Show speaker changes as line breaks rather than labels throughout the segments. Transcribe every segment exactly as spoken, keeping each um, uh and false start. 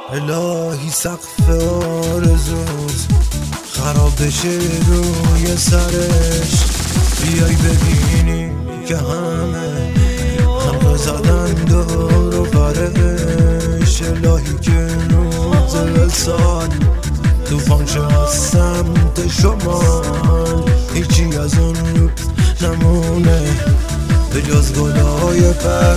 الهی سقف آرزوت خراب بشه روی سرش، بیای ببینی که همه همه زدن دور و برش. الهی که روز وصال توفان شد از سمت شمال، هیچی از اون روز نمونه به جز گلای پر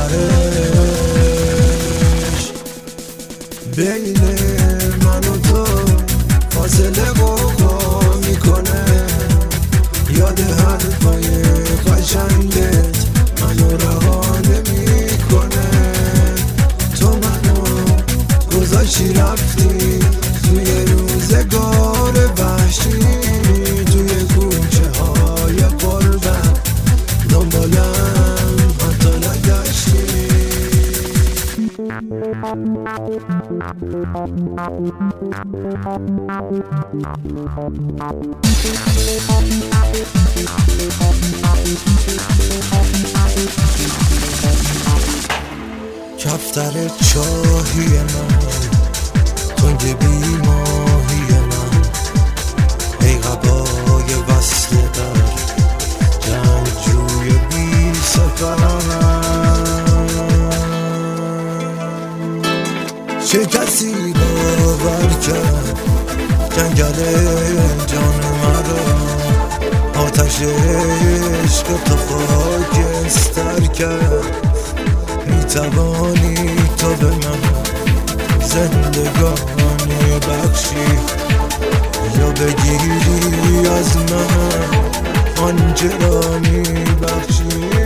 پرش. بین من و تو فاصله قوقا میکنه، یاد حرفای قشنگت منو رها نمیکنه. تو منو گذاشتی رفتی توی روزگار وحشی، توی کوچه های قربت دنبالم حتی نگشتی. کفتر چاهی من، تنگ بیماهی من، ای قبای وصل در جنگجوی بی سفر. چه کسی باور کرد جنگل جان مرا، آتش عشق تو خاکستر کرد. میتوانی تو به من زندگانی بخشی، یا بگیری از من آنچه را میبخشی.